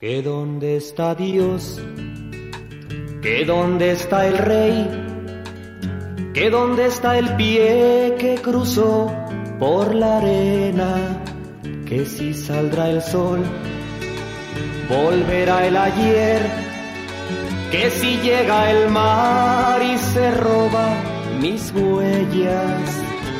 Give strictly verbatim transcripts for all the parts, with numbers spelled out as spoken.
¿Que dónde está Dios? ¿Que dónde está el Rey? ¿Que dónde está el pie que cruzó por la arena? Que si saldrá el sol, volverá el ayer. Que si llega el mar y se roba mis huellas.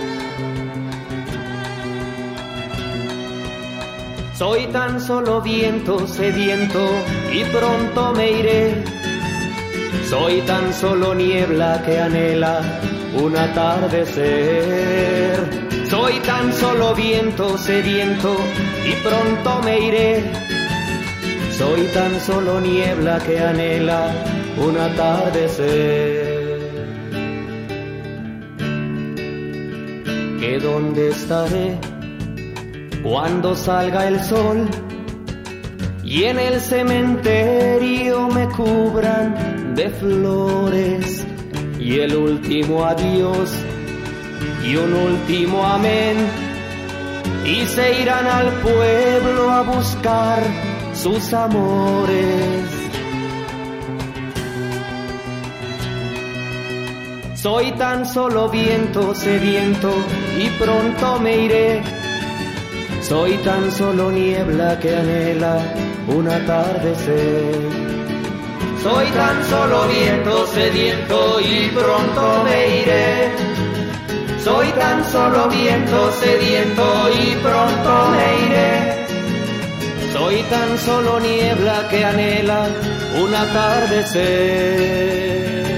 Soy tan solo viento sediento y pronto me iré. Soy tan solo niebla que anhela un atardecer. Soy tan solo viento sediento y pronto me iré. Soy tan solo niebla que anhela un atardecer. ¿Que dónde estaré cuando salga el sol y en el cementerio me cubran de flores y el último adiós y un último amén, y se irán al pueblo a buscar sus amores? Soy tan solo viento sediento y pronto me iré. Soy tan solo niebla que anhela un atardecer. Soy tan solo viento sediento y pronto me iré. Soy tan solo viento sediento y pronto me iré. Soy tan solo niebla que anhela un atardecer.